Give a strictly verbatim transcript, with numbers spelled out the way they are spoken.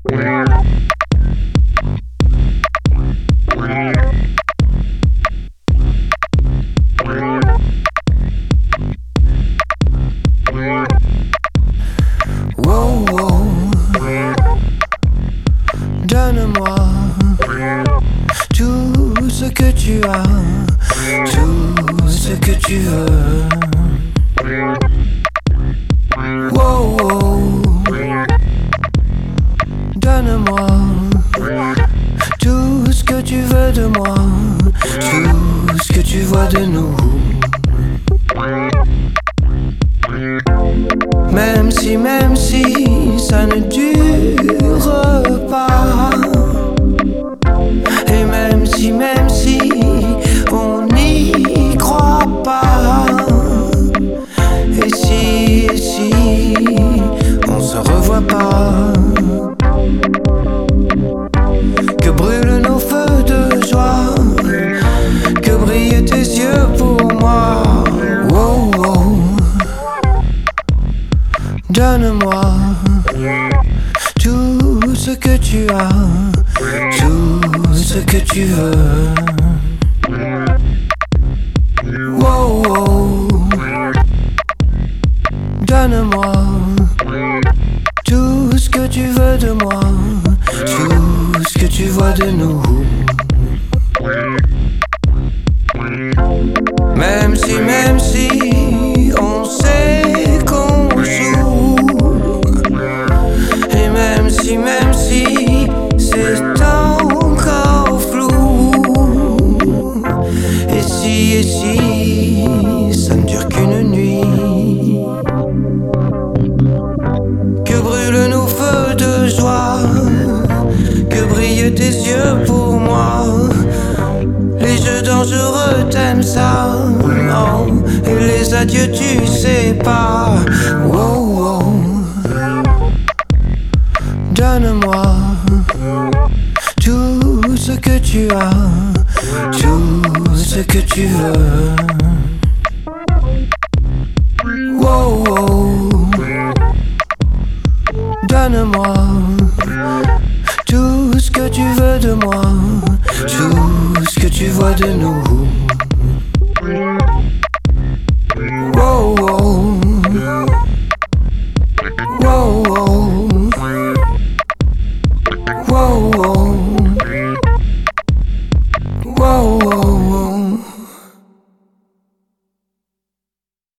Wow, wow. Donne-moi tout ce que tu as, tout ce que tu veux. Wow, wow. Donne-moi tout ce que tu veux de moi, tout ce que tu vois de nous. Même si, même si ça ne dure pas, et même si, même si on n'y croit pas, et si, et si on se revoit pas, que brûlent nos feux de joie, que brillent tes yeux pour moi. Wow, wow. Donne-moi tout ce que tu as, tout ce que tu veux. Wow, wow. Donne-moi tout ce que tu veux de moi, tout ce que tu vois de nous. Même si, même si on sait qu'on joue, et même si, même si c'est encore flou, et si, et si ça ne dure qu'une nuit, que brûlent nos feux de joie, que brillent tes yeux pour moi. Les jeux dangereux t'aimes ça, oh, et les adieux tu sais pas. Wow, wow. Donne-moi tout ce que tu as, tout ce que tu veux. Wow, wow. Donne-moi tout ce que tu veux de moi, tout ce que tu vois de nous.